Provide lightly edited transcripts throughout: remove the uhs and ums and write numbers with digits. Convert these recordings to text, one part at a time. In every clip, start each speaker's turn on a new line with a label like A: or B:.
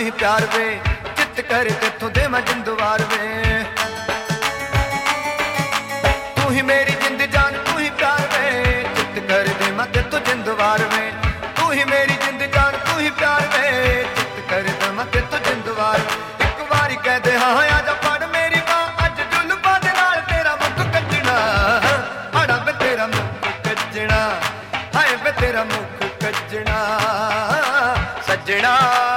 A: ही प्यार वे, चित करे तेथों दे मैं जिंदवार वे। तू ही मेरी जिंद जान, तू ही प्यार वे, चित करे दे मैं तेथों जिंदवार वे। तू ही मेरी जिंद जान, तू ही प्यार वे, चित करे दे मैं तेथों जिंदवार। एक बारी कह दे हाँ आजा फड़ मेरी बां, अज जुल्फां दे नाल तेरा मुख कज्जणा, हाड़ा वे तेरा मुख कज्जणा, हाय वे तेरा मुख कज्जणा सज्जणा।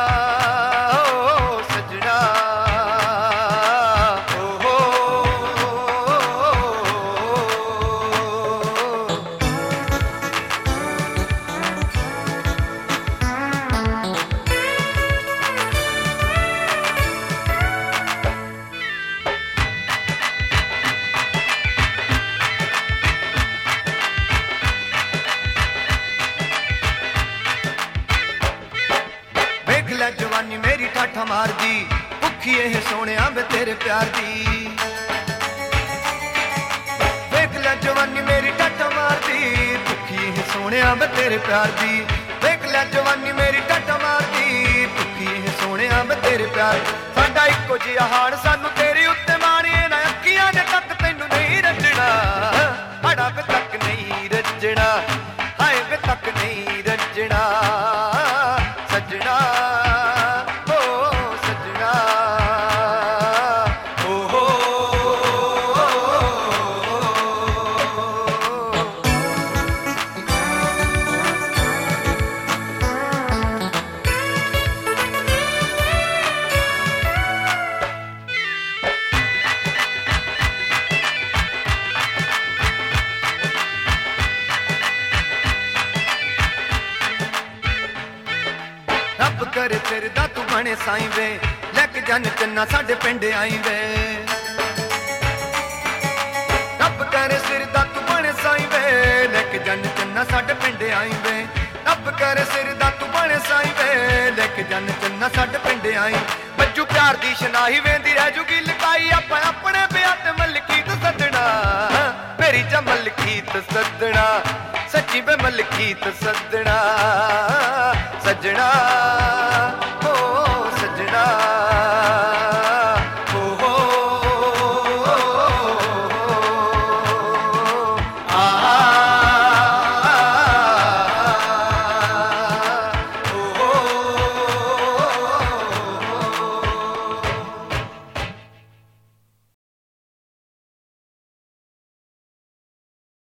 A: जवानी मेरी ठाठा मार दी, भुखी है सोने वे तेरे प्यार दी। देख ले जवानी मेरी ठाठा मार दी, भुखी है सोने वे तेरे प्यार दी। देख ले जवानी मेरी ठाठा मार दी, भुखी है सोने वे तेरे प्यार। साडा इक्को जिहा हाल, सानू तेरे उत्ते माणी ना, अखियां ने तक तैनू नहीं रजणा, हाड़ा वे तक नहीं रजणा, हाय वे तक नहीं रजणा सजणा। रब करे तेरे दा तू बने साईं वे, लैके जन चन्ना साडे पिंड आई वे। रब करे सिर दा तू बने साईं वे, लैके जन चन्ना साडे पिंड आई वे। रब करे सिर दा तू बने साईं वे, लैके जन चन्ना साडे पिंड आई। बज्जू प्यार दी शनाही वेंदी रह जूगी लुकाई, आपां अपने ब्याह ते मलकीत सदना, मेरी चा मलकीत सदना, सच्ची वे मलकीत सदना सजणा।